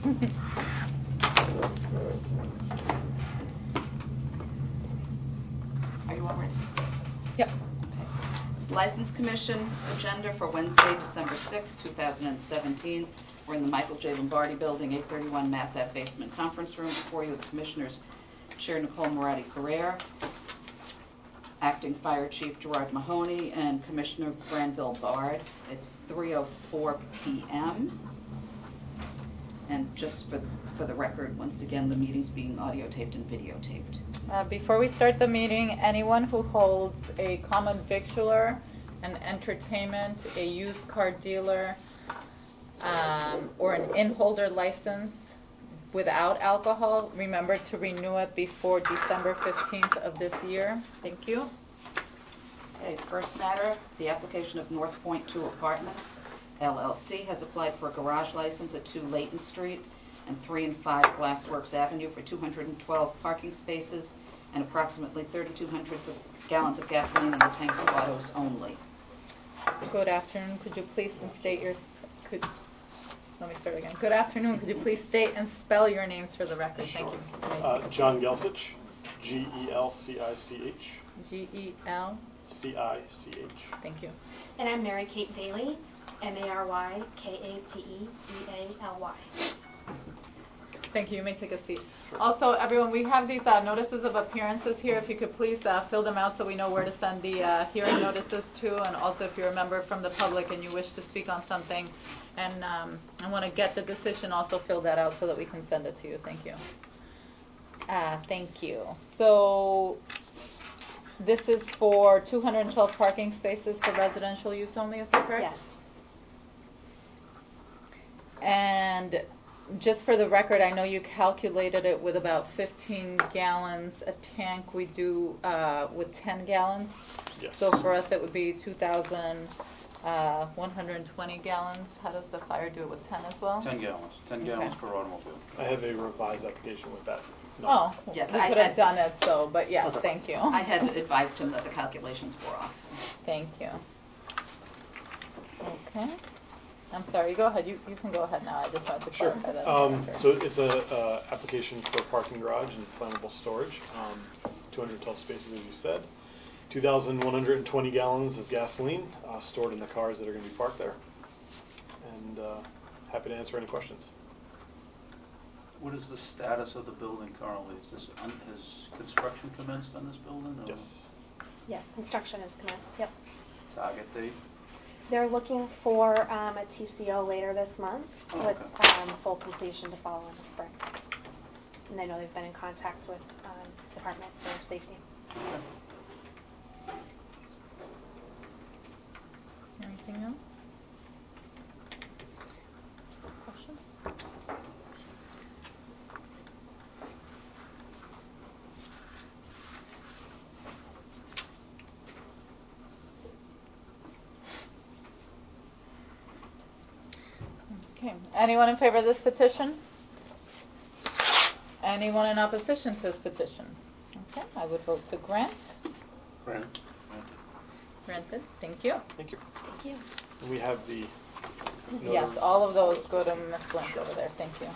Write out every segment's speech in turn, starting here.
Are you all ready? Yep. Okay. License Commission agenda for Wednesday, December 6, 2017. We're in the Michael J. Lombardi Building, 831 Mass Ave Basement Conference Room. Before you, the Commissioners, Chair Nicole Moratti-Ferrer, Acting Fire Chief Gerard Mahoney, and Commissioner Granville Bard. It's 3:04 p.m. And just for the record, once again, the meeting's being audio taped and videotaped. Before we start the meeting, anyone who holds a common victualler, an entertainment, a used car dealer, or an in-holder license without alcohol, remember to renew it before December 15th of this year. Thank you. Okay, first matter, the application of North Point 2 Apartments, LLC, has applied for a garage license at 2 Layton Street and 3 and 5 Glassworks Avenue for 212 parking spaces and approximately 3,200 gallons of gasoline in the tanks of autos only. Good afternoon. Could you please state your... Let me start again. Good afternoon. Could you please state and spell your names for the record? Sure. Thank you. John Gelsich, G-E-L-C-I-C-H. G-E-L? C-I-C-H. Thank you. And I'm Mary Kate Daly, M-A-R-Y-K-A-T-E-D-A-L-Y. Thank you. You may take a seat. Also, everyone, we have these notices of appearances here. If you could please fill them out so we know where to send the hearing notices to. And also, if you're a member from the public and you wish to speak on something and I want to get the decision, also fill that out so that we can send it to you. Thank you. Thank you. So this is for 212 parking spaces for residential use only, is that correct? Yes. And just for the record, I know you calculated it with about 15 gallons a tank. We do with 10 gallons. Yes. So for us, it would be 2,120 gallons. How does the fire do it with 10 as well? 10 gallons. 10 gallons per automobile. I have a revised application with that. No. Oh, Yes, we I could have had- done it, so, but yes, Okay. thank you. I had advised him that the calculations were off. Thank you. Okay. I'm sorry, go ahead. You can go ahead now. I just wanted to Sure. clarify that. So it's a application for a parking garage and flammable storage. 212 spaces, as you said. 2,120 gallons of gasoline stored in the cars that are going to be parked there. And happy to answer any questions. What is the status of the building currently? Is this has construction commenced on this building? Or Yes. Yes, construction is commenced. Yep. Target date? They're looking for a TCO later this month with full completion to follow in the spring. And I know they've been in contact with departments for safety. Okay. Anything else? Questions? Okay. Anyone in favor of this petition? Anyone in opposition to this petition? Okay. I would vote to grant. Grant. Granted. Thank you. Thank you. Thank you. And we have the... Yes, all of those go to Ms. Flint over there. Thank you.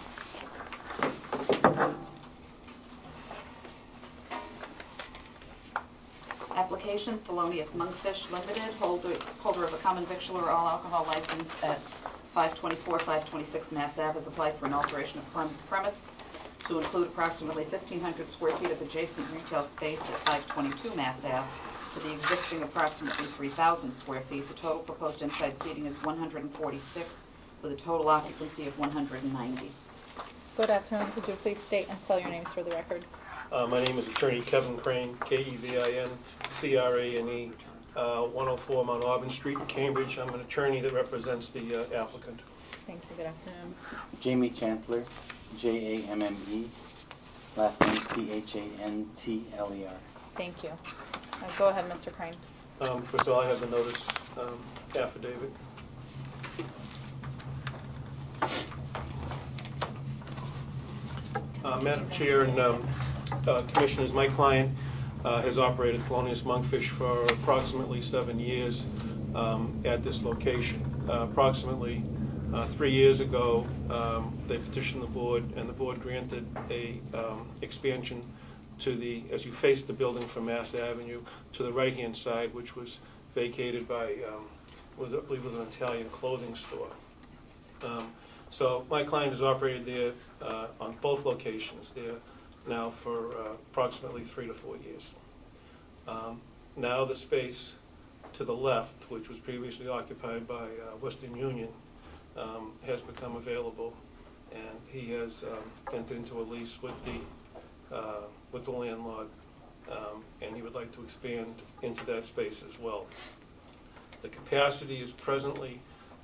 Application, Thelonious Monkfish Limited, holder of a common victualler all alcohol license at 524, 526 Mass Ave, has applied for an alteration of premise to include approximately 1,500 square feet of adjacent retail space at 522 Mass Ave to the existing approximately 3,000 square feet. The total proposed inside seating is 146 with a total occupancy of 190. Good afternoon. Could you please state and spell your names for the record? My name is Attorney Kevin Crane, K-E-V-I-N-C-R-A-N-E, 104 Mount Auburn Street, Cambridge. I'm an attorney that represents the applicant. Thank you. Good afternoon. Jamie Chantler, J-A-M-M-E, last name C-H-A-N-T-L-E-R. Thank you. Go ahead, Mr. Crane. First of all, I have the notice affidavit. Madam Chair and Commissioners, my client has operated Thelonious Monkfish for approximately 7 years at this location. Approximately 3 years ago, they petitioned the board, and the board granted a expansion to the, as you face the building from Mass Avenue, to the right-hand side, which was vacated by, I believe it was an Italian clothing store. So my client has operated there on both locations there now for approximately 3 to 4 years. Now the space to the left, which was previously occupied by Western Union, has become available, and he has entered into a lease with the landlord, and he would like to expand into that space as well. The capacity is presently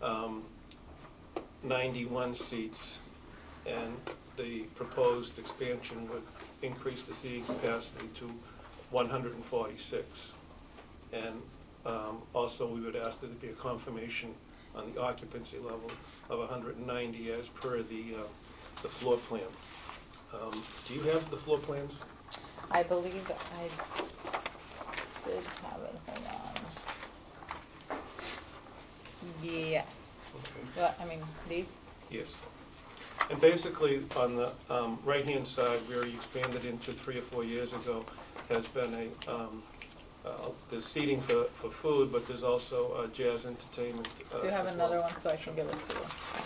91 seats, and the proposed expansion would increase the seating capacity to 146. And also we would ask that there be a confirmation on the occupancy level of 190 as per the floor plan. Do you have the floor plans? I believe I did have it. Hold on. Yes. Okay. Well, I mean, these? Yes. And basically, on the right-hand side, where you expanded into 3 or 4 years ago, has been there's seating for food, but there's also jazz entertainment. Do you have as another well. one so I can give it to you?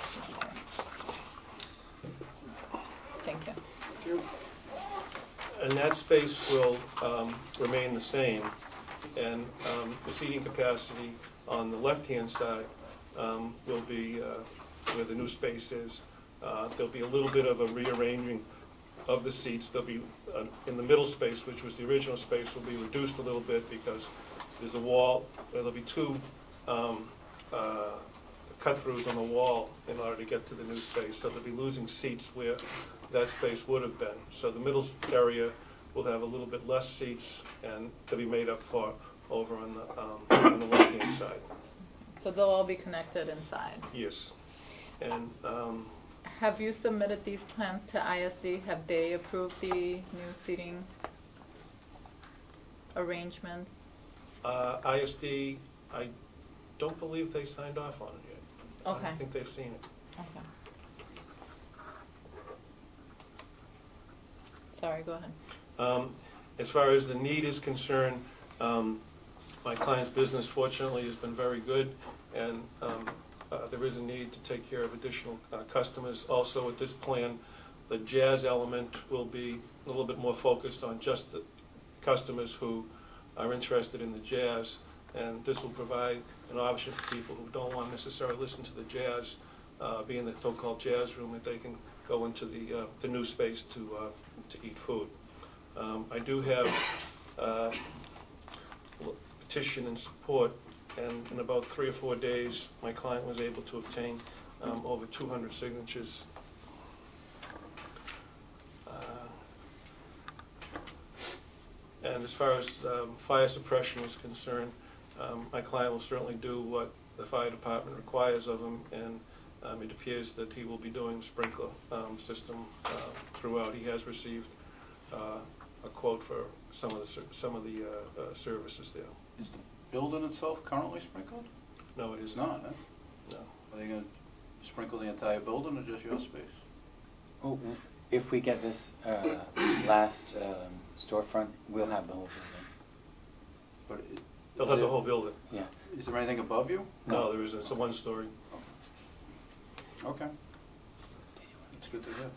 Thank you. And that space will remain the same, and the seating capacity on the left-hand side will be where the new space is. There'll be a little bit of a rearranging of the seats. There'll be in the middle space, which was the original space, will be reduced a little bit because there's a wall. There'll be 2 cut-throughs on the wall in order to get to the new space. So they'll be losing seats where that space would have been. So the middle area will have a little bit less seats, and they'll be made up for over on the left-hand side. So they'll all be connected inside. Yes. And have you submitted these plans to ISD? Have they approved the new seating arrangements? ISD, I don't believe they signed off on it yet. Okay. I don't think they've seen it. Okay. Sorry, go ahead. As far as the need is concerned, my client's business, fortunately, has been very good, and there is a need to take care of additional customers. Also, with this plan, the jazz element will be a little bit more focused on just the customers who are interested in the jazz, and this will provide an option for people who don't want to necessarily listen to the jazz, be in the so-called jazz room, that they can go into the new space to eat food. I do have petition and support, and in about 3 or 4 days, my client was able to obtain over 200 signatures. And as far as fire suppression is concerned, my client will certainly do what the fire department requires of him, and it appears that he will be doing sprinkler system throughout. He has received a quote for some of the services there. Is the building itself currently sprinkled? No, it is It's not, huh? No. Are they going to sprinkle the entire building or just your space? Oh, if we get this last storefront, we'll have the whole building. But They'll have the whole building. Yeah. Is there anything above you? No, there isn't. It's a 1-story. Okay. That's good to hear.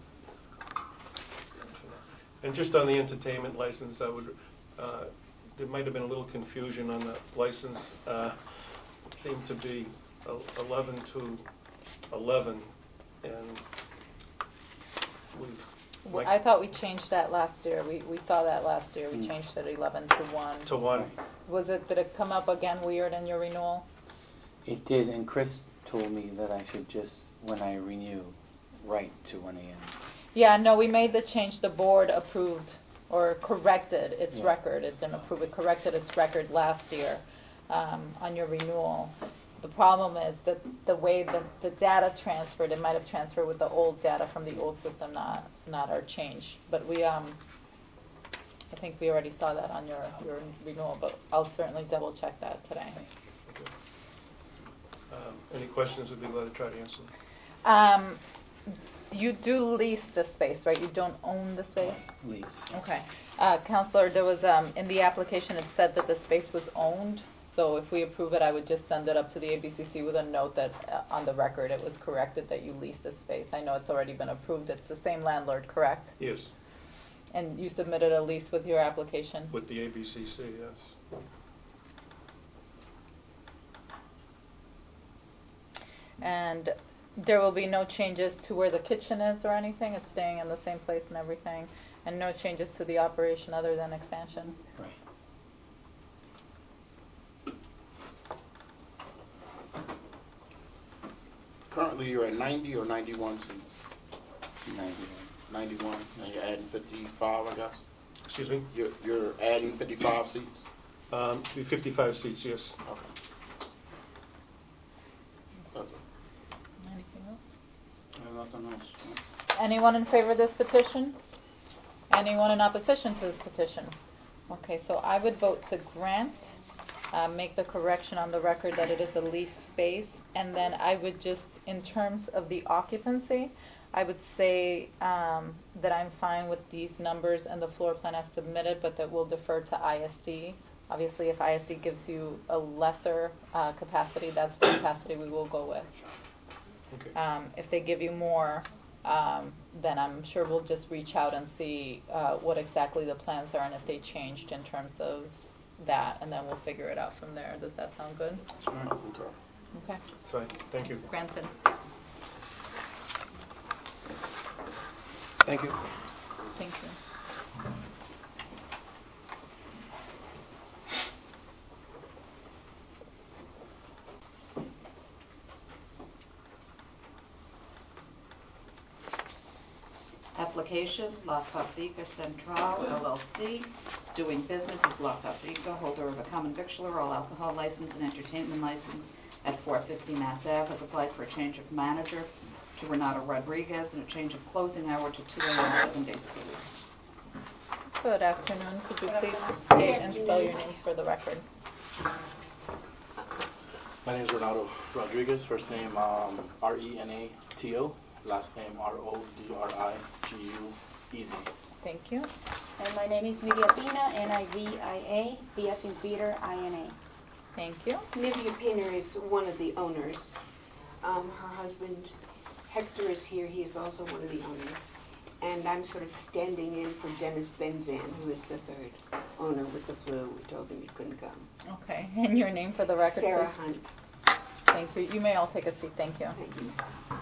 And just on the entertainment license, I would, there might have been a little confusion on the license. It seemed to be 11 to 11, and I thought we changed that last year. We saw that last year. We changed it 11 to 1. to 1. Did it come up again weird in your renewal? It did, and Chris told me that I should just, when I renew, write to 1 a.m. Yeah, no, we made the change. The board approved or corrected its record. It didn't approve. It corrected its record last year on your renewal. The problem is that the way the data transferred, it might have transferred with the old data from the old system, not our change. But we, I think we already saw that on your renewal, but I'll certainly double check that today. Any questions? We'd be glad to try to answer them. You do lease the space, right? You don't own the space? Lease. Okay. Counselor, there was, in the application, it said that the space was owned. So if we approve it, I would just send it up to the ABCC with a note that on the record it was corrected that you leased the space. I know it's already been approved. It's the same landlord, correct? Yes, And you submitted a lease with your application? with the ABCC, yes. And there will be no changes to where the kitchen is or anything? It's staying in the same place and everything? And no changes to the operation other than expansion? Right. Currently, you're at 90 or 91 seats? 91. 91, and you're adding 55, I guess? Excuse me? You're adding 55 seats? Be 55 seats, yes. Okay. Okay. Anything else? I have nothing else. Anyone in favor of this petition? Anyone in opposition to this petition? Okay, so I would vote to grant, make the correction on the record that it is a leased space, and then I would just, in terms of the occupancy, I would say that I'm fine with these numbers and the floor plan as submitted, but that we'll defer to ISD. Obviously, if ISD gives you a lesser capacity, that's the capacity we will go with. Okay. If they give you more, then I'm sure we'll just reach out and see what exactly the plans are and if they changed in terms of that, and then we'll figure it out from there. Does that sound good? All right, okay. Okay. Fine, thank you. Granted. Thank you. Thank you. Application, La Fabrica Central LLC, doing business as La Fabrica, holder of a common victualler, all alcohol license and entertainment license at 450 Mass Ave, has applied for a change of manager to Renato Rodriguez and a change of closing hour to 2 a.m. 7 days per week. Good afternoon. Could you please state and spell your names for the record? My name is Renato Rodriguez. First name Renato, last name Rodriguez. Thank you. And my name is Nidia Pina, Nivia, B as in Peter, Ina. Thank you. Nivia Pina is one of the owners. Her husband Hector is here. He is also one of the owners. And I'm sort of standing in for Dennis Benzan, who is the third owner with the flu. We told him he couldn't come. Okay. And your name for the record, Sarah please? Hunt. Thank you. You may all take a seat. Thank you. Thank you.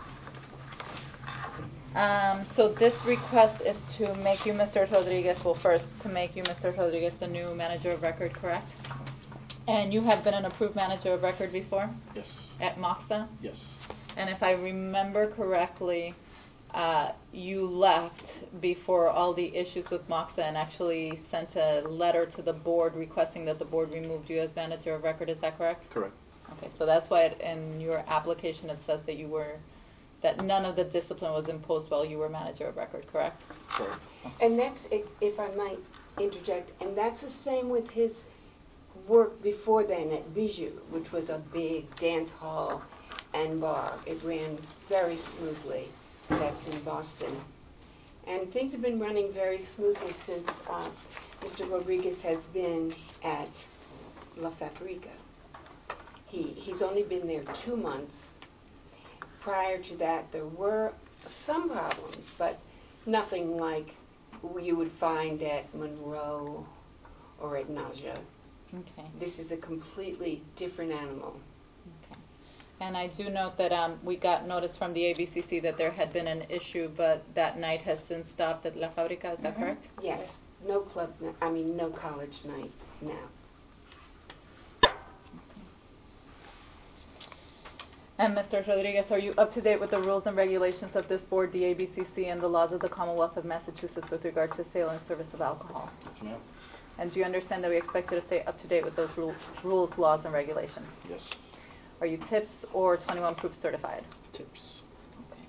So this request is to make you, Mr. Rodriguez, well, first, to make you, Mr. Rodriguez, the new manager of record, correct? And you have been an approved manager of record before? Yes. At Moxa? Yes. And if I remember correctly, you left before all the issues with Moxa and actually sent a letter to the board requesting that the board removed you as manager of record. Is that correct? Correct. Okay, so that's why in your application it says that none of the discipline was imposed while you were manager of record, correct? Correct. And that's, if I might interject, and that's the same with his work before then at Bijou, which was a big dance hall and bar. It ran very smoothly. That's in Boston. And things have been running very smoothly since Mr. Rodriguez has been at La Fabrica. He's only been there 2 months. Prior to that, there were some problems, but nothing like you would find at Monroe or at Naja. Okay. This is a completely different animal. Okay. And I do note that we got notice from the ABCC that there had been an issue, but that night has since stopped at La Fabrica. Is that correct? Yes. No college night now. And Mr. Rodriguez, are you up to date with the rules and regulations of this board, the ABCC, and the laws of the Commonwealth of Massachusetts with regard to sale and service of alcohol? Yes, ma'am. And do you understand that we expect you to stay up to date with those rules, laws, and regulations? Yes. Are you TIPS or 21 Proof certified? Tips. Okay.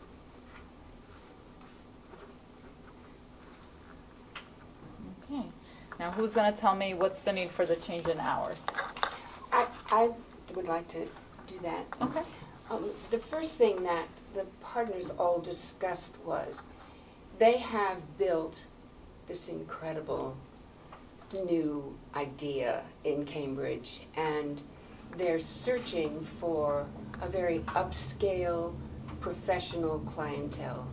Okay. Now, who's going to tell me what's the need for the change in hours? I would like to do that. Okay. The first thing that the partners all discussed was they have built this incredible new idea in Cambridge, and they're searching for a very upscale professional clientele,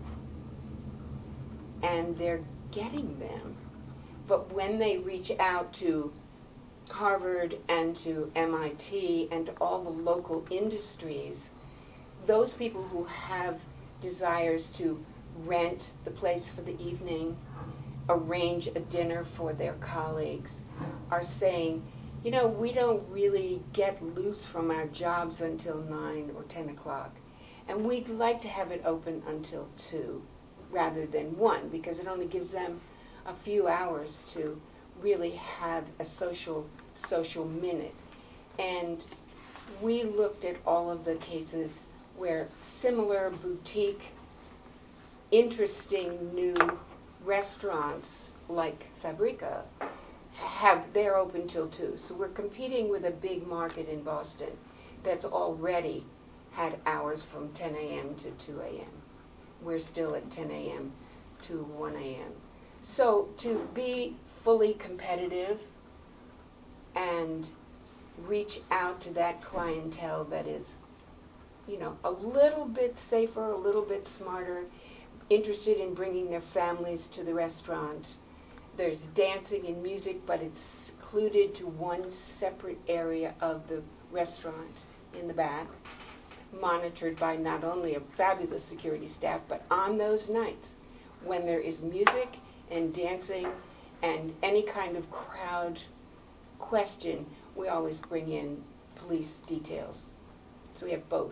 and they're getting them. But when they reach out to Harvard and to MIT and to all the local industries, those people who have desires to rent the place for the evening, arrange a dinner for their colleagues, are saying, you know, we don't really get loose from our jobs until 9 or 10 o'clock, and we'd like to have it open until 2 rather than 1, because it only gives them a few hours to really have a social minute. And we looked at all of the cases where similar boutique, interesting new restaurants like Fabrica they're open till 2. So we're competing with a big market in Boston that's already had hours from 10 a.m. to 2 a.m. We're still at 10 a.m. to 1 a.m. So to be fully competitive and reach out to that clientele that is, you know, a little bit safer, a little bit smarter, interested in bringing their families to the restaurant. There's dancing and music, but it's secluded to one separate area of the restaurant in the back, monitored by not only a fabulous security staff, but on those nights when there is music and dancing and any kind of crowd question, we always bring in police details. So we have both.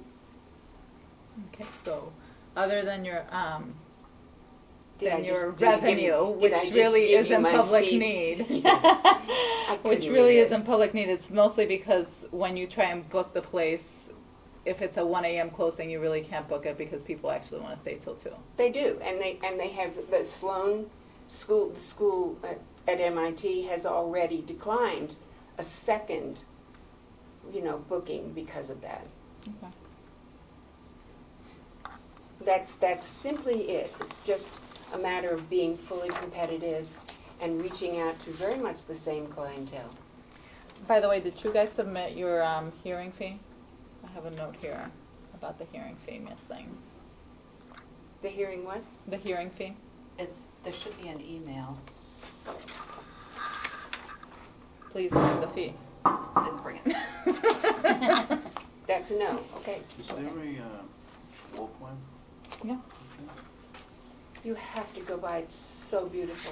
Okay, so other than your Did I just- revenue, did which I just really give is you in my public speech? need, I which couldn't really resist. is in public need, it's mostly because when you try and book the place, if it's a 1 a.m. closing, you really can't book it because people actually want to stay till 2. They do, and they have the Sloan school. The school at MIT has already declined a second, booking because of that. Okay. That's simply it. It's just a matter of being fully competitive and reaching out to very much the same clientele. By the way, did you guys submit your hearing fee? I have a note here about the hearing fee missing. The hearing what? The hearing fee? There should be an email. Please bring the fee. Didn't bring it. That's a no. Okay. Is there a floor plan? Yeah. You have to go by. It's so beautiful.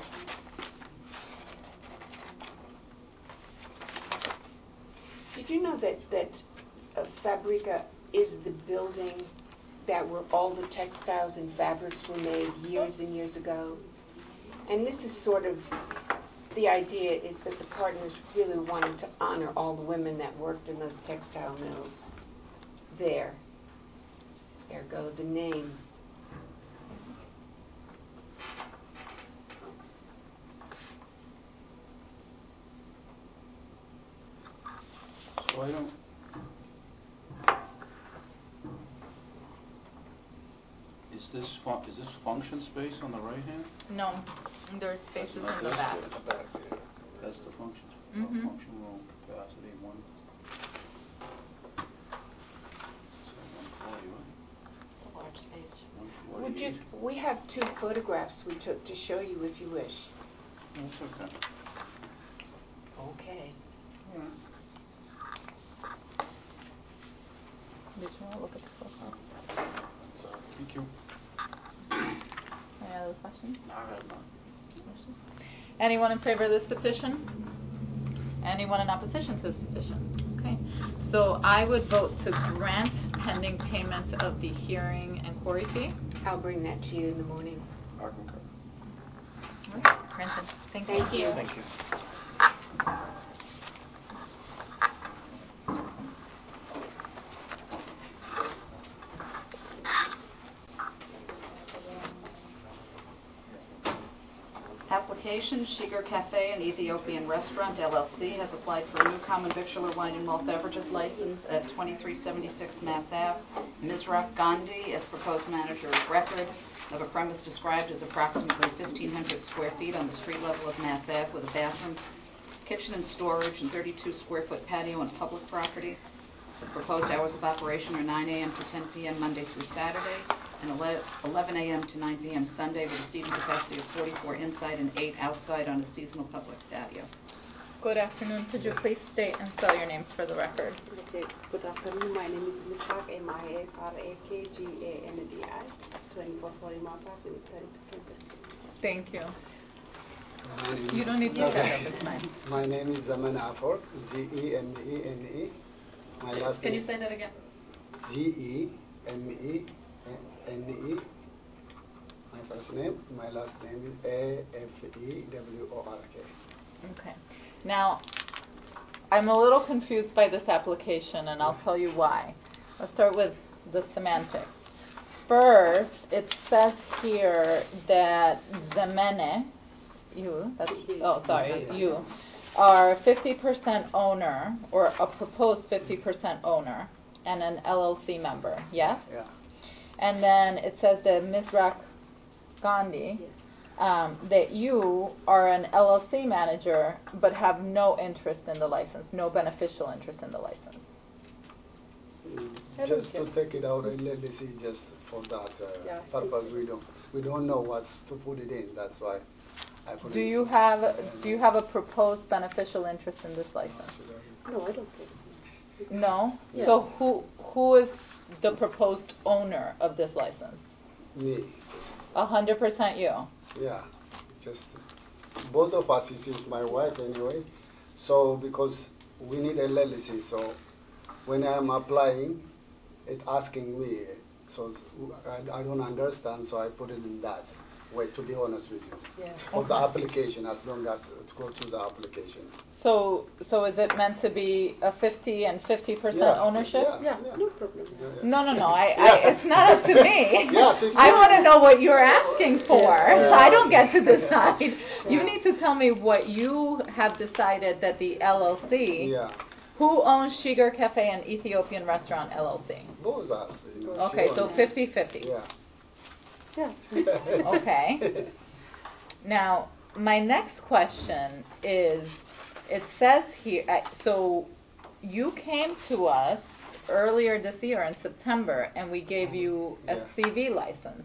Did you know that Fabrica is the building that where all the textiles and fabrics were made years and years ago? And this is sort of, the idea is that the partners really wanted to honor all the women that worked in those textile mills there. Ergo the name. So I don't... Is this function space on the right hand? No, there's spaces That's in the not back. this. That's the function. Mhm. Function room capacity 1. So 140, right? It's a large space. 148. We have 2 photographs we took to show you if you wish. That's okay. Okay. Did you want to look at the photo? Thank you. Any other questions? I have none. Anyone in favor of this petition? Anyone in opposition to this petition? Okay. So I would vote to grant pending payment of the hearing and query fee. I'll bring that to you in the morning. I concur. All right. Granted. Thank you. Thank you. Thank you. application. Shiger Cafe, an Ethiopian restaurant, LLC, has applied for a new common victualler wine and malt beverages license at 2376 Mass Ave. Mizrak Gandhi is proposed manager of record of a premise described as approximately 1,500 square feet on the street level of Mass Ave with a bathroom, kitchen and storage, and 32 square foot patio on public property. The proposed hours of operation are 9 a.m. to 10 p.m. Monday through Saturday, and 11 a.m. to 9 p.m. Sunday, with a seating capacity of 44 inside and 8 outside on a seasonal public patio. Good afternoon. Could you please state and spell your names for the record? Okay, good afternoon. My name is Mishrak, M-I-S-R-A-K-G-A-N-D-I, 2440 Martha, Thank you. You don't need to stand up, it's fine. My name is Zaman Afor, G-E-M-E-N-E. My last Can name you say that again? G-E-M-E-N-E. My first name, my last name is A-F-E-W-O-R-K. Okay. Now, I'm a little confused by this application, and I'll tell you why. Let's start with the semantics. First, it says here that Zemene, you are 50% owner, or a proposed 50% owner, and an LLC member, yes? Yeah. And then it says that Mizrak Gandhi, that you are an LLC manager, but have no interest in the license, no beneficial interest in the license. Just to take it out, LLC, just for that purpose, we don't know what's to put it in. That's why I put Do it. you have a proposed beneficial interest in this license? No, I don't think. No. Yeah. So who is the proposed owner of this license? Me. 100% you. Yeah, just both of us. This is my wife anyway. So because we need LLC, so when I am applying, it asking me. So I don't understand, so I put it in that way, to be honest with you. Yeah. For the application, as long as it goes to the application. So is it meant to be a 50 and 50% ownership? Yeah, no problem. No. It's not up to me. Yeah, I want to know what you're asking for. I don't get to decide. You need to tell me what you have decided that the LLC. Yeah. Who owns Shiger Cafe and Ethiopian Restaurant LLC? Both us. Okay, so 50-50. Yeah. Okay. Now, my next question is, it says here, so you came to us earlier this year in September, and we gave you a CV license.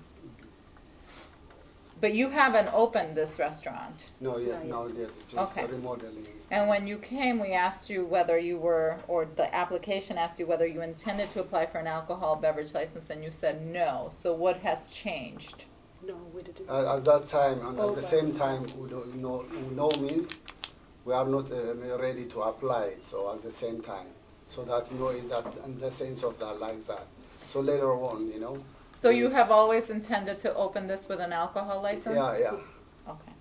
But you haven't opened this restaurant. No, yet, just remodeling. And when you came, we asked you whether you were, or the application asked you whether you intended to apply for an alcohol beverage license, and you said no. So what has changed? No, we didn't. At that time, and at the same time, we don't know. No means we are not ready to apply. So at the same time, so that's no in that in the sense of that like that. So later on, you know. So you have always intended to open this with an alcohol license? Yeah. Okay.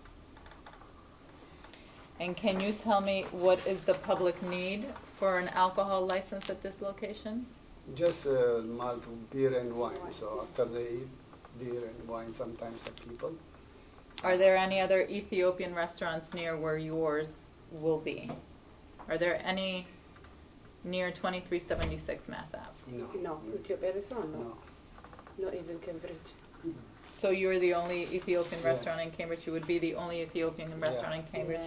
And can you tell me what is the public need for an alcohol license at this location? Just malt, beer and wine. So after they eat beer and wine, sometimes the people. Are there any other Ethiopian restaurants near where yours will be? Are there any near 2376 Mass Ave? No, Ethiopia restaurant, no. Not even Cambridge. So you're the only Ethiopian restaurant in Cambridge? You would be the only Ethiopian restaurant in Cambridge?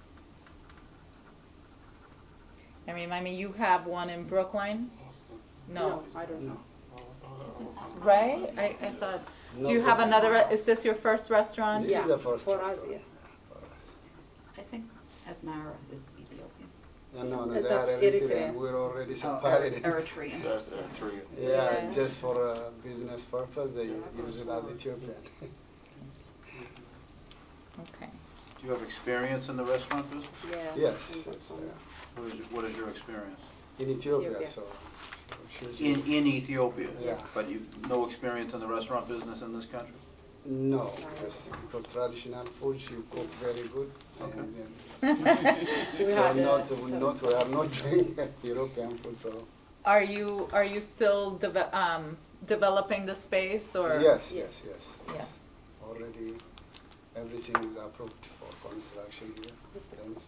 Yeah. I mean, you have one in Brookline? No, I don't know. Right? I thought. Do you have another? Is this your first restaurant? This is the first for us, restaurant. I think Asmara is Ethiopian. No, they are Eritrean. We're already separated. Eritrean. Yes, Eritrean. Yeah, just for business purpose, they use it as Ethiopian. Okay. Do you have experience in the restaurant business? Yeah. Yes. What is your experience? In Ethiopia, so. In Ethiopia? Yeah. But you no experience in the restaurant business in this country? No, just because traditional food she cook very good. Okay. We are not doing European food, so. Are you still developing the space, or? Yes. Yes. Already everything is approved for construction here. Thanks.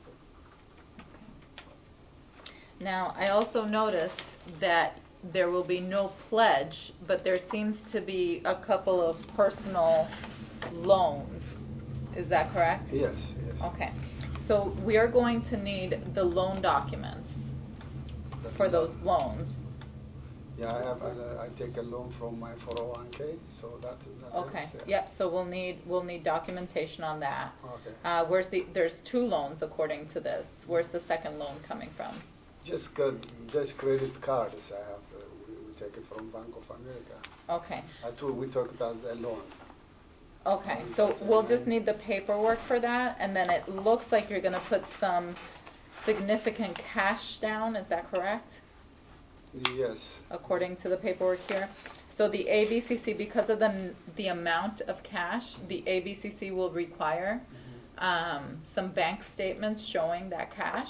Now, I also noticed that there will be no pledge, but there seems to be a couple of personal loans. Is that correct? Yes, yes. Okay. So we are going to need the loan documents for those loans. Yeah, I take a loan from my 401k, so that Okay. is, Yep. So we'll need documentation on that. Okay. There's 2 loans according to this. Where's the second loan coming from? Just credit cards I have. We take it from Bank of America. Okay. We took it as a loan. Okay. So we'll just need the paperwork for that, and then it looks like you're going to put some significant cash down. Is that correct? Yes. According to the paperwork here. So the ABCC, because of the amount of cash, the ABCC will require some bank statements showing that cash.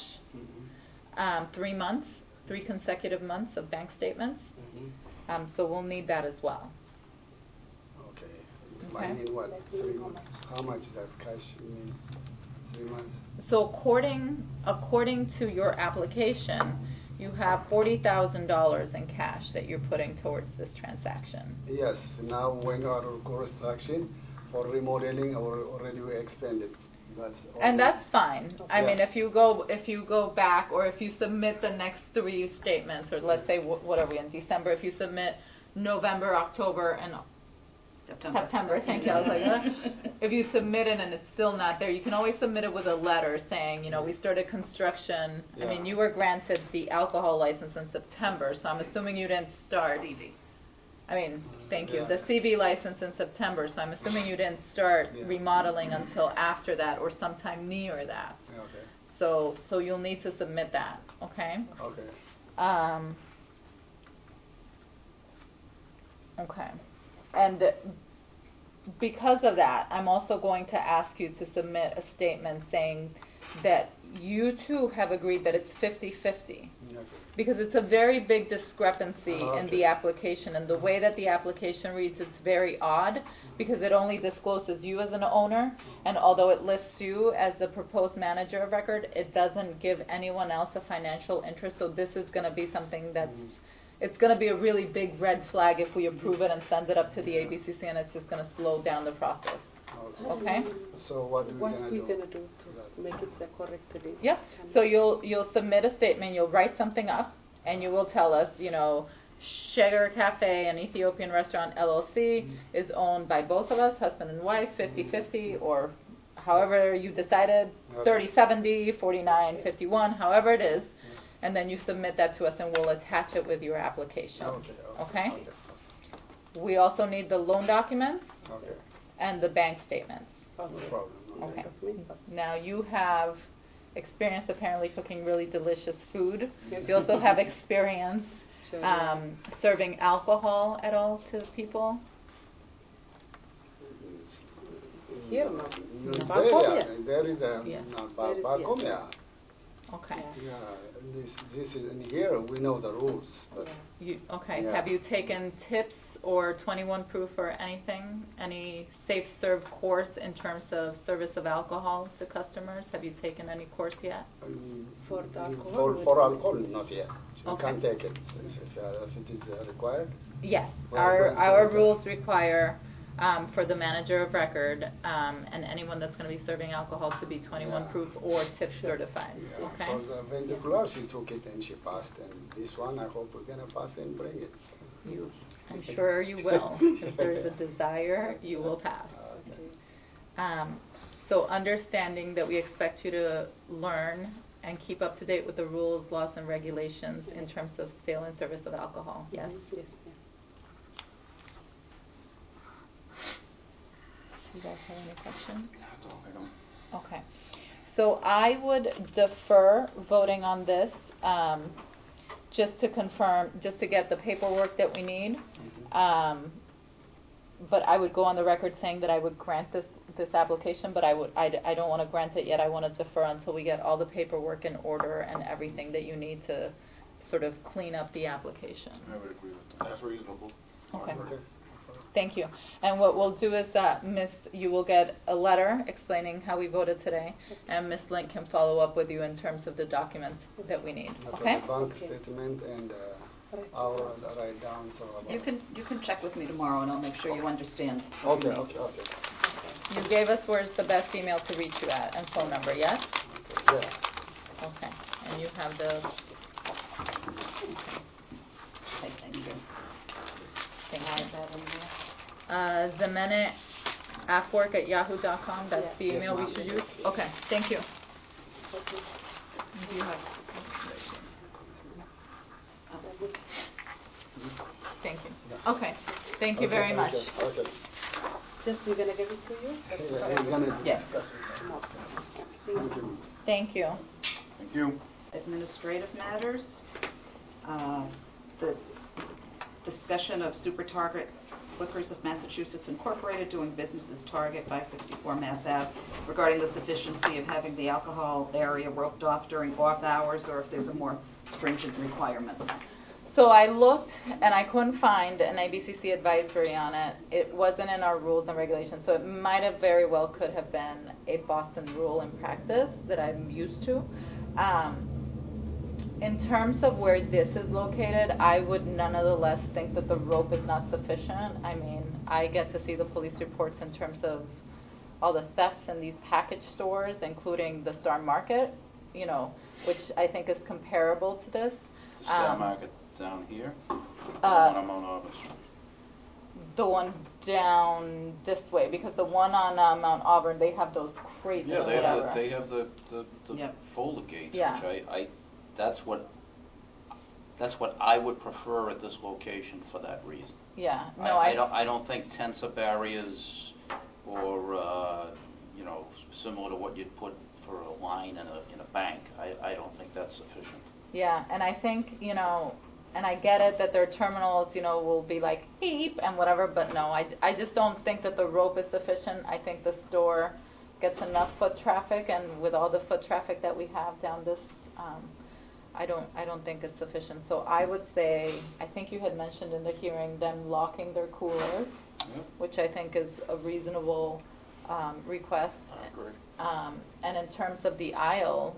3 consecutive months of bank statements. So we'll need that as well. Okay. I mean what? 3 months. How much is that cash? You mean 3 months? So according to your application, you have $40,000 in cash that you're putting towards this transaction. Yes. Now when our construction for remodeling already we expended. And that's fine. I Yeah. mean, if you go back, or if you submit the next 3 statements, or let's say what are we in December? If you submit November, October, and September. Thank you. I was like, if you submit it and it's still not there, you can always submit it with a letter saying, we started construction. Yeah. I mean, you were granted the alcohol license in September, so I'm assuming you didn't start. Thank you. Yeah. The CV license in September, so I'm assuming you didn't start Yeah. remodeling until after that or sometime near that. Okay. So you'll need to submit that, okay? Okay. Okay. And because of that, I'm also going to ask you to submit a statement saying that you two have agreed that it's 50-50. Okay. Because it's a very big discrepancy in the Okay. application, and the way that the application reads, it's very odd because it only discloses you as an owner, and although it lists you as the proposed manager of record, it doesn't give anyone else a financial interest. So this is going to be something that's it's going to be a really big red flag if we approve it and send it up to the ABCC, and it's just going to slow down the process. Okay? So what are we What gonna we do? gonna do to make it the correct date? Yep. So you'll submit a statement, you'll write something up, and you will tell us, Sugar Cafe, an Ethiopian restaurant LLC, is owned by both of us, husband and wife, 50-50, or however you decided, 30-70, 49-51, however it is, and then you submit that to us, and we'll attach it with your application. Okay? We also need the loan documents Okay. and the bank statements. No problem. Okay. Now you have experience apparently cooking really delicious food. You also have experience serving alcohol at all to people? Here, no. There, yeah. There is a Yes. back home, yeah. Okay. Yeah, this is in here. We know the rules. But Okay. Yeah. Have you taken tips or 21 proof or anything? Any safe serve course in terms of service of alcohol to customers? Have you taken any course yet? For the alcohol? For alcohol, not yet. You Okay. can't take it if it is required. Yes. Well, Our well, rules require for the manager of record and anyone that's going to be serving alcohol to be 21 proof or tip certified. Yeah, Okay. because when the class she took it and she passed, and this one I hope we're gonna pass and bring it. I'm sure you will. If there's a desire, you will pass. So understanding that we expect you to learn and keep up to date with the rules, laws, and regulations in terms of sale and service of alcohol. Yes? Yes. You guys have any questions? No, I don't. Okay. So I would defer voting on this, just to confirm, just to get the paperwork that we need. But I would go on the record saying that I would grant this application, but I don't want to grant it yet. I want to defer until we get all the paperwork in order and everything that you need to sort of clean up the application. I would agree with that. That's reasonable. Okay. Thank you. And what we'll do is that you will get a letter explaining how we voted today, and Miss Link can follow up with you in terms of the documents that we need. Okay? The bank statement and I'll write down. So You can check with me tomorrow, and I'll make sure you understand. Okay. You gave us where's the best email to reach you at and phone number, yes? Yes. Okay. And you have the. Okay, thank you. Thank you. zemenetafwork@yahoo.com. That's the email we should use. Okay. Thank you. Do you have? Thank you. Okay. Thank you very much. Okay. Just we're gonna give it to you? We're gonna Yes. discuss with them. Thank you. Thank you. Thank you. Administrative matters. The discussion of Super Target Liquors of Massachusetts Incorporated doing business as Target, 564 Mass Ave, regarding the sufficiency of having the alcohol area roped off during off hours, or if there's a more stringent requirement. So I looked and I couldn't find an ABCC advisory on it. It wasn't in our rules and regulations, so it might have very well could have been a Boston rule in practice that I'm used to. In terms of where this is located, I would nonetheless think that the rope is not sufficient. I mean, I get to see the police reports in terms of all the thefts in these package stores, including the Star Market, which I think is comparable to this. Star Market down here? The one on Mount Auburn Street. The one down this way, because the one on Mount Auburn, they have those crates. Yeah, they have the Yep. folder gates, Yeah. which that's what I would prefer at this location for that reason. Yeah, I don't think tents or barriers or similar to what you'd put for a line in a bank. I don't think that's sufficient. Yeah, and I think, and I get it that their terminals, will be like beep and whatever, but no, I just don't think that the rope is sufficient. I think the store gets enough foot traffic, and with all the foot traffic that we have down this, I don't think it's sufficient. So I would say, I think you had mentioned in the hearing them locking their coolers, Yep. which I think is a reasonable request. I agree. And in terms of the aisle,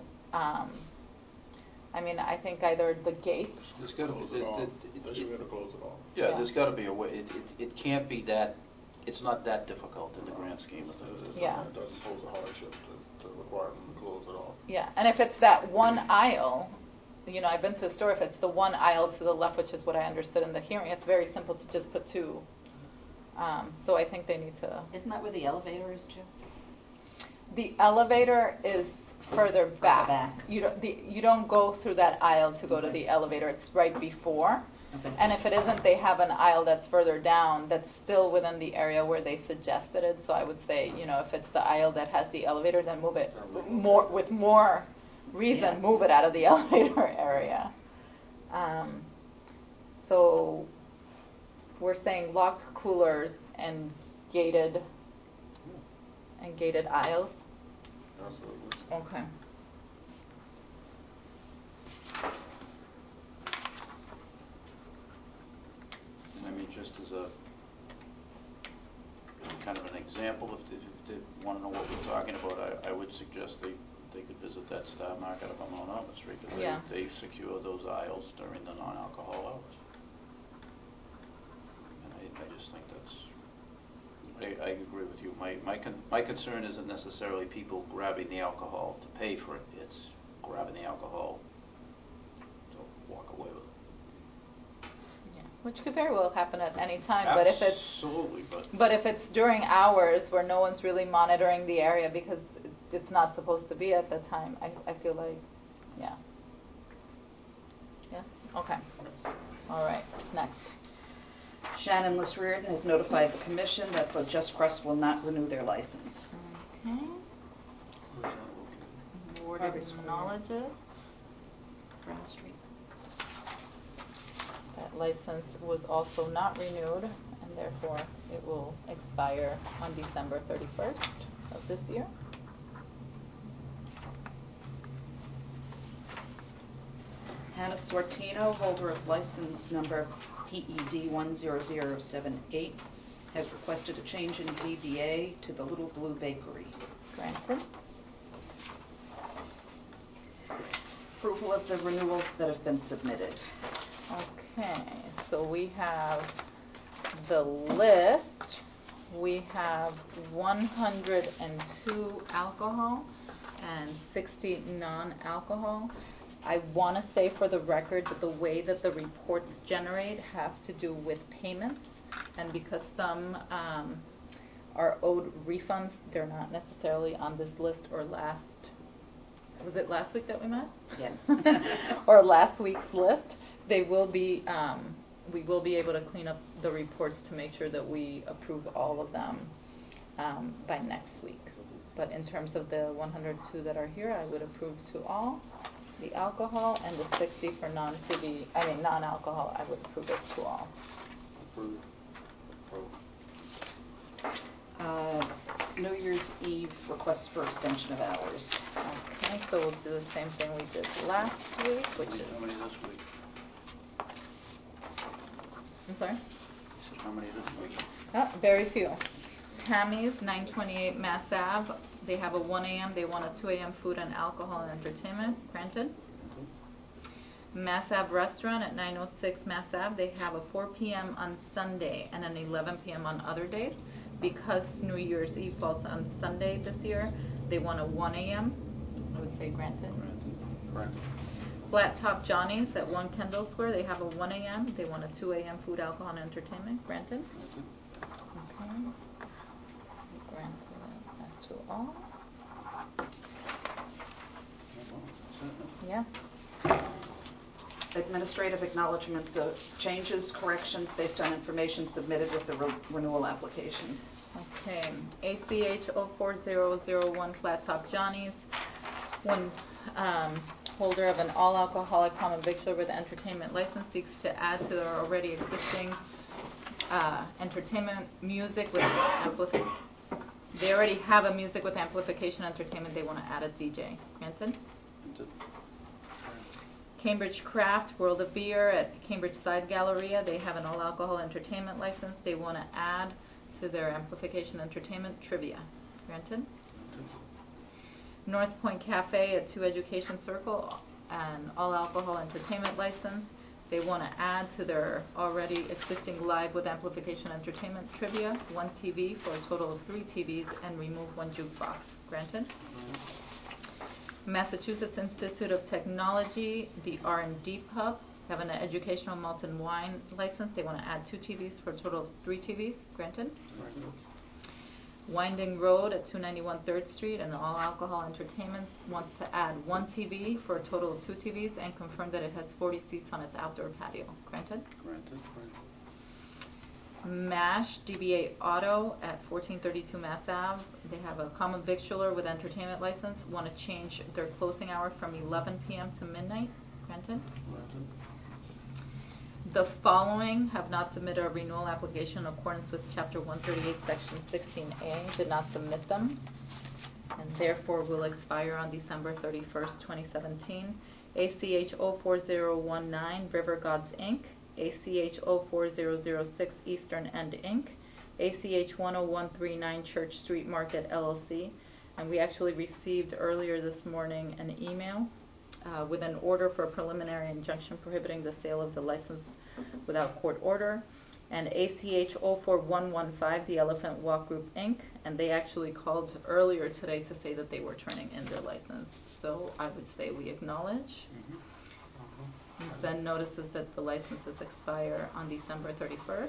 I mean, I think either the gate. There's got Close it off. Unless you're gonna close it off. Yeah, Yeah. there's got to be a way. It can't be that. It's not that difficult in the grand scheme of things. Yeah. It doesn't pose a hardship to require them to close it off. Yeah, and if it's that one aisle, I've been to a store, if it's the one aisle to the left, which is what I understood in the hearing, it's very simple to just put two. So I think they need to. Isn't that where the elevator is too? The elevator is further back. back. You don't go through that aisle to go to the elevator. It's right before. Okay. And if it isn't, they have an aisle that's further down that's still within the area where they suggested it. So I would say, if it's the aisle that has the elevator, then move it with more reason. Yeah. Move it out of the elevator area. So we're saying locked coolers and gated aisles. Absolutely. Okay. And I mean, just as a kind of an example, if they want to know what we're talking about, I would suggest they could visit that Star Market up on Mount Auburn Street, because Yeah. they secure those aisles during the non-alcohol hours. And I just think I agree with you. My concern isn't necessarily people grabbing the alcohol to pay for it. It's grabbing the alcohol to walk away with it. Yeah. Which could very well happen at any time, Absolutely, but if it's during hours where no one's really monitoring the area because it's not supposed to be at that time, I feel like, yeah. Yes? Okay. All right. Next. Shannon Liss Reardon has notified the commission that the Just Crust will not renew their license. Okay. Where's that located? Board of Entomologists. Brown Street. That license was also not renewed, and therefore it will expire on December 31st of this year. Hannah Sortino, holder of license number PED 10078, has requested a change in DBA to the Little Blue Bakery. Granted. Approval of the renewals that have been submitted. Okay, so we have the list. We have 102 alcohol and 60 non-alcohol. I want to say for the record that the way that the reports generate have to do with payments, and because some are owed refunds, they're not necessarily on this list or last. Was it last week that we met? Yes. Or last week's list. They will be. We will be able to clean up the reports to make sure that we approve all of them by next week. But in terms of the 102 that are here, I would approve to all. The alcohol and the 60 for non-alcohol, I would approve it to all. Approved. New Year's Eve request for extension of hours. Okay, so we'll do the same thing we did last week, which is... How many this week? I'm sorry? He said how many this week? Very few. Tammy's, 928 Mass Ave. They have a 1 a.m. They want a 2 a.m. food and alcohol and entertainment. Granted. Mass Ave Restaurant at 906 Mass Ave. They have a 4 p.m. on Sunday and an 11 p.m. on other days. Because New Year's Eve falls on Sunday this year, they want a 1 a.m. I would say granted. Granted. Flat Top Johnny's at 1 Kendall Square. They have a 1 a.m. They want a 2 a.m. food, alcohol, and entertainment. Granted. Okay. Granted as to all. Yeah. Administrative acknowledgements of changes, corrections based on information submitted with the renewal applications. Okay. ACH 04001 Flat Top Johnny's. One holder of an all-alcoholic common victular with entertainment license seeks to add to their already existing entertainment music with amplification. They already have a music with amplification entertainment. They want to add a DJ. Granted? Cambridge Craft, World of Beer at Cambridge Side Galleria. They have an all-alcohol entertainment license. They want to add to their amplification entertainment trivia. Granted? North Point Cafe at 2 Education Circle, an all-alcohol entertainment license. They want to add to their already existing live with amplification entertainment trivia 1 TV for a total of 3 TVs and remove 1 jukebox. Granted? Massachusetts Institute of Technology, the R&D Pub, have an educational malt and wine license. They want to add 2 TVs for a total of 3 TVs. Granted? Winding Road at 291 3rd Street, an all-alcohol entertainment, wants to add 1 TV for a total of 2 TVs and confirm that it has 40 seats on its outdoor patio. Granted? Granted. MASH DBA Auto at 1432 Mass Ave. They have a common victualler with entertainment license. Want to change their closing hour from 11 p.m. to midnight. Granted? The following have not submitted a renewal application in accordance with Chapter 138, Section 16A. Did not submit them, and therefore will expire on December 31st, 2017. ACH 04019 River Gods Inc. ACH 04006 Eastern End Inc. ACH 10139 Church Street Market LLC. And we actually received earlier this morning an email with an order for a preliminary injunction prohibiting the sale of the license without court order. And ACH 04115 The Elephant Walk Group Inc. And they actually called earlier today to say that they were turning in their license. So I would say we acknowledge. And send notices that the licenses expire on December 31st.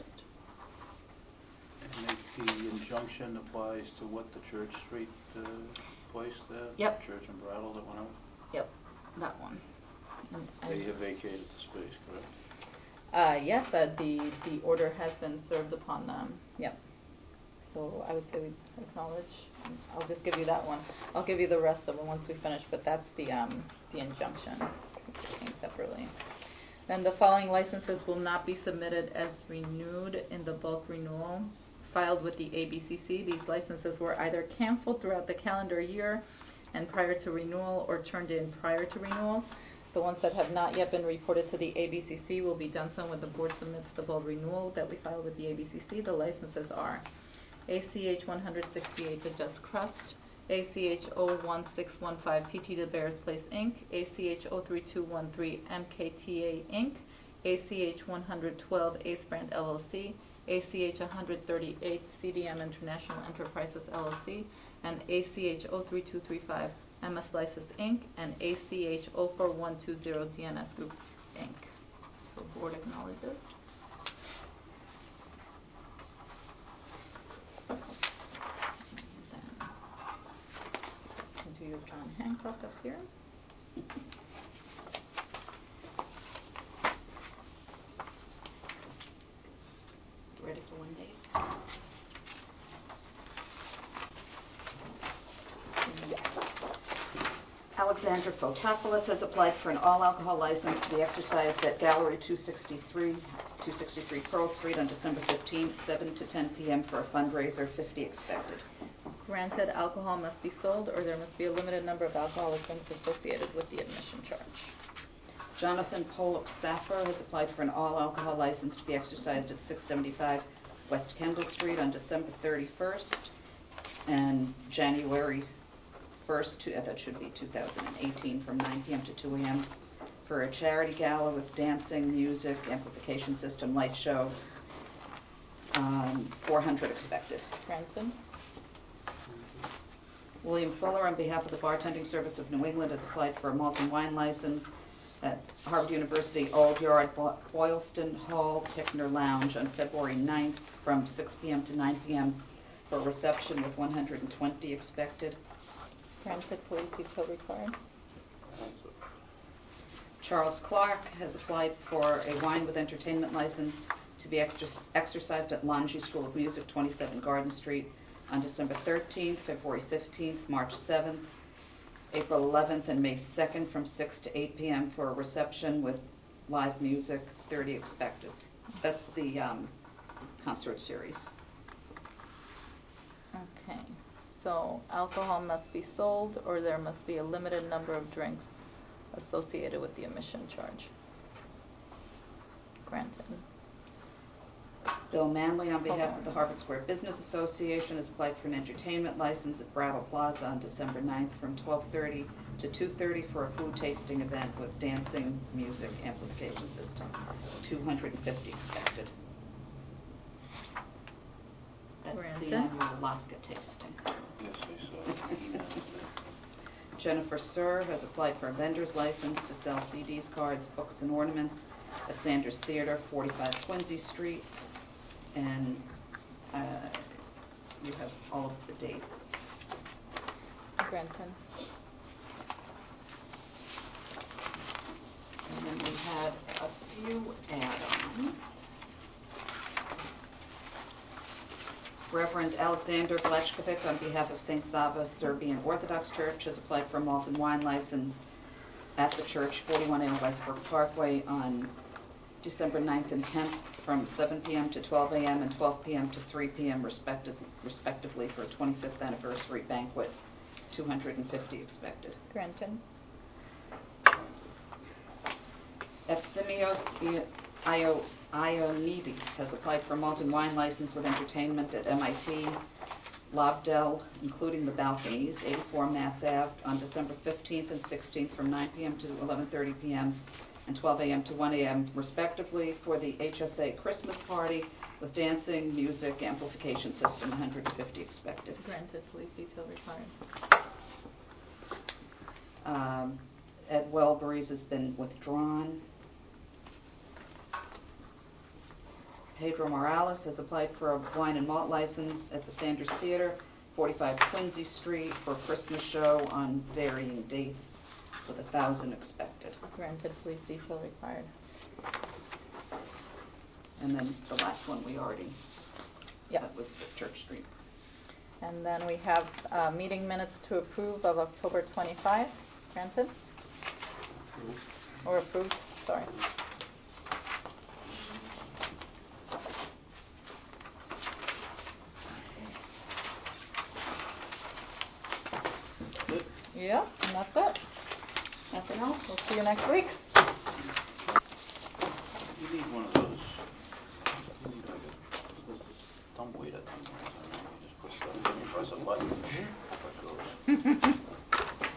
And the injunction applies to what, the Church Street place there? Yep. Church and Brattle that went out? Yep, that one. They have vacated the space, correct? Yes, the order has been served upon them. Yep. So I would say we acknowledge. I'll just give you that one. I'll give you the rest of them once we finish, but that's the injunction. Came separately. Then the following licenses will not be submitted as renewed in the bulk renewal filed with the ABCC. These licenses were either canceled throughout the calendar year and prior to renewal or turned in prior to renewal. The ones that have not yet been reported to the ABCC will be done so when the board submits the bold renewal that we filed with the ABCC. The licenses are ACH 168 The Just Crust, ACH 01615 TT The Bears Place Inc., ACH 03213 MKTA Inc., ACH 112 Ace Brand LLC, ACH 138 CDM International Enterprises LLC, and ACH 03235 MS License Inc., and ACH 04120 DNS Group Inc. So board acknowledges. Then do your John Hancock up here. Ready for one days? Yes. Alexander Fotopoulos has applied for an all-alcohol license to be exercised at Gallery 263 Pearl Street on December 15th, 7 to 10 p.m. for a fundraiser, 50 expected. Granted, alcohol must be sold, or there must be a limited number of alcoholic drinks associated with the admission charge. Jonathan Pollock Saffer has applied for an all-alcohol license to be exercised at 675 West Kendall Street on December 31st and January 1st, that should be 2018, from 9 p.m. to 2 a.m. for a charity gala with dancing, music, amplification system, light show, 400 expected. Granted. William Fuller, on behalf of the Bartending Service of New England, has applied for a malt and wine license at Harvard University Old Yard Boylston Hall Tickner Lounge on February 9th from 6 p.m. to 9 p.m. for a reception with 120 expected. Granted, police detail required. Charles Clark has applied for a wine with entertainment license to be exercised at Longy School of Music, 27 Garden Street on December 13th, February 15th, March 7th, April 11th, and May 2nd from 6 to 8 p.m. for a reception with live music, 30 expected. That's the concert series. Okay. So alcohol must be sold, or there must be a limited number of drinks associated with the admission charge. Granted. Bill Manley, on behalf of the Harvard Square Business Association, has applied for an entertainment license at Brattle Plaza on December 9th from 12:30 to 2:30 for a food tasting event with dancing, music, amplification system. 250 expected. That's Granted. the annual vodka tasting. Yes, I saw. Jennifer Sir has applied for a vendor's license to sell CDs, cards, books, and ornaments at Sanders Theater, 45 Quincy Street. And you have all of the dates. Granted. And then we had a few add-ons. Reverend Alexander Glechkovic, on behalf of St. Sava Serbian Orthodox Church, has applied for a malt and wine license at the church, 41A Westbrook Parkway, on December 9th and 10th from 7 p.m. to 12 a.m. and 12 p.m. to 3 p.m. respectively for a 25th anniversary banquet, 250 expected. Granted. Ephthimios Ioannidis has applied for a malt and wine license with entertainment at MIT Lobdell, including the balconies, 84 Mass Ave, on December 15th and 16th from 9 p.m. to 11:30 p.m. and 12 a.m. to 1 a.m. respectively for the HSA Christmas party with dancing, music, amplification system, 150 expected. Granted, police detail required. Ed Welbury's has been withdrawn. Pedro Morales has applied for a wine and malt license at the Sanders Theater, 45 Quincy Street, for a Christmas show on varying dates with 1,000 expected. Granted, police detail required. And then the last one we already, Yeah. that was the Church Street. And then we have meeting minutes to approve of October 25. Granted? Or approved, sorry. Yeah, and that's it. Nothing else? We'll see you next week. You need one of those. You need like a, this is dumbwaiter thing. You just put stuff in, you press a button, it goes.